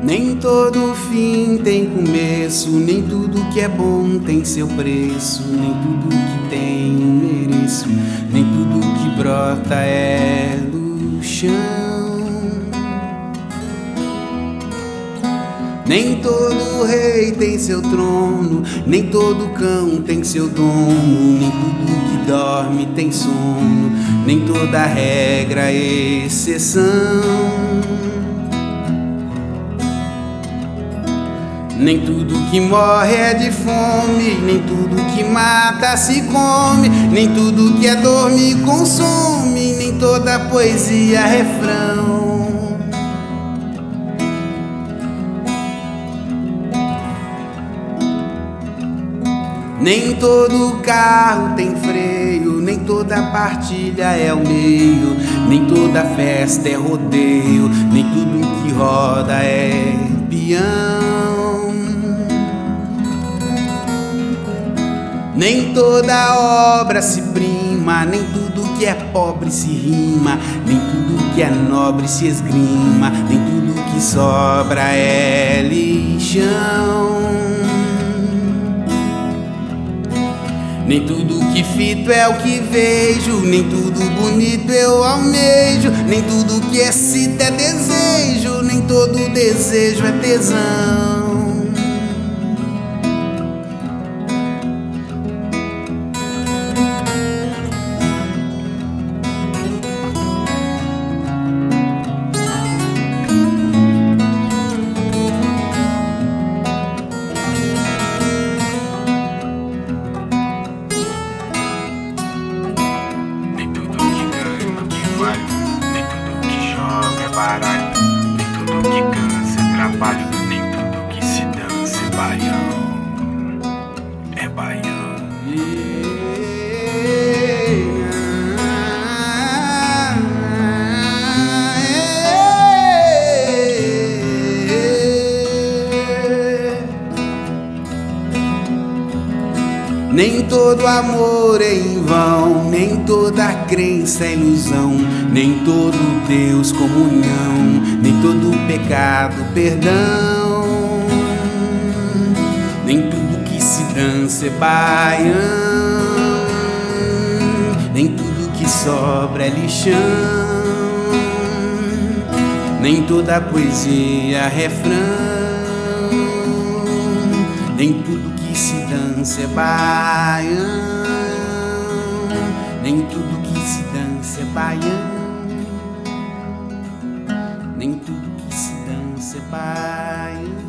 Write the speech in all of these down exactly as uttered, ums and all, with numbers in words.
Nem todo fim tem começo, nem tudo que é bom tem seu preço, nem tudo que tenho mereço, nem tudo que brota é do chão. Nem todo rei tem seu trono, nem todo cão tem seu dono, nem tudo que dorme tem sono, nem toda regra é exceção. Nem tudo que morre é de fome, nem tudo que mata se come, nem tudo que é dor me consome, nem toda poesia é refrão. Nem todo carro tem freio, nem toda partilha é o meio, nem toda festa é rodeio, nem tudo que roda é peão. Nem toda obra se prima, nem tudo que é pobre se rima, nem tudo que é nobre se esgrima, nem tudo que sobra é lixão. Nem tudo que fito é o que vejo, nem tudo bonito eu almejo, nem tudo que é cita é desejo, nem todo desejo é tesão. Nem tudo que joga é baralho, nem tudo que cansa é trabalho, nem tudo que se dança é baião, é baião. Nem todo amor é em vão, nem toda crença é ilusão, nem todo Deus comunhão, nem todo pecado perdão. Nem tudo que se dança é baião, nem tudo que sobra é lixão, nem toda poesia é refrão, nem tudo que se dança é baião, nem tudo que se dança é baião, nem tudo que se dança é baião.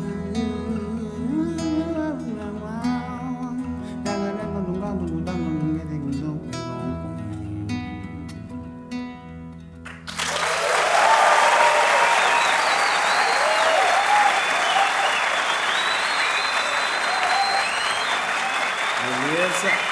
Beleza?